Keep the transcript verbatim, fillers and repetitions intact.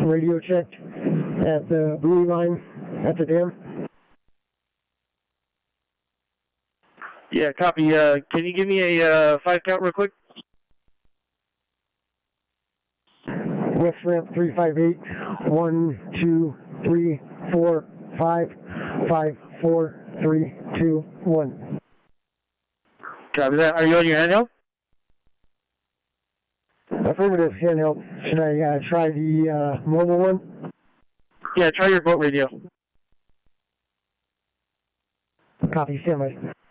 radio check at the buoy line at the dam. Yeah, copy. Uh, can you give me a uh, five count real quick? West ramp three five eight, one, two, three, four, five, five, four, three, two, one. Copy that. Are you on your handheld? Affirmative, handheld. Should I uh, try the uh, mobile one? Yeah, try your boat radio. Copy, standby.